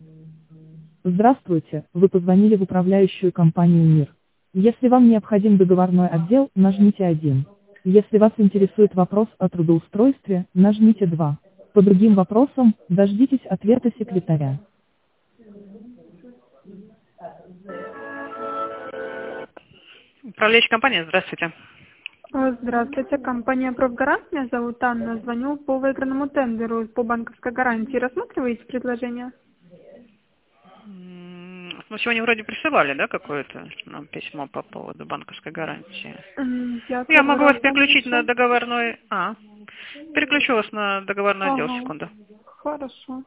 Здравствуйте, вы позвонили в управляющую компанию «Мир». Если вам необходим договорной отдел, нажмите 1. Если вас интересует вопрос о трудоустройстве, нажмите 2. По другим вопросам, дождитесь ответа секретаря. Управляющая компания, здравствуйте. Здравствуйте, компания «Профгарант». Меня зовут Анна. Звоню по выигранному тендеру по банковской гарантии. Рассматриваете предложение? Ну, сегодня вроде присылали, да, какое-то нам письмо по поводу банковской гарантии. Я Я первый могу вас раз переключить на слышу. договорной... переключу вас на договорной отдел, Ага, секунду. хорошо.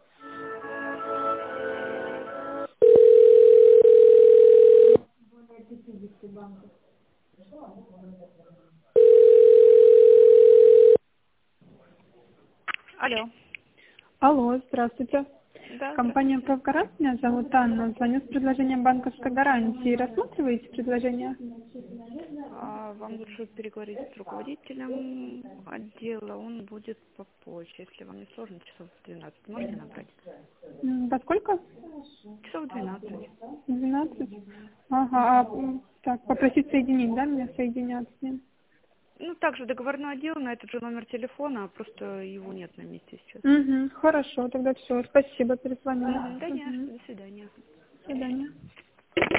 Алло. Алло, здравствуйте. Да, Компания здравствуйте. «Профгарант». Меня зовут Анна. Звоню с предложением банковской гарантии. Рассматриваете предложение? Вам лучше переговорить с руководителем отдела. Он будет попозже. Если вам не сложно, часов в 12 можете набрать? Во сколько? Часов в 12. 12. Ага, так, попросить соединить, да, меня соединят с ним? Ну, также договорной отдел на этот же номер телефона, просто его нет на месте сейчас. Угу, хорошо, тогда все. Спасибо, перезвоню. Да, не, Угу. до свидания. До свидания.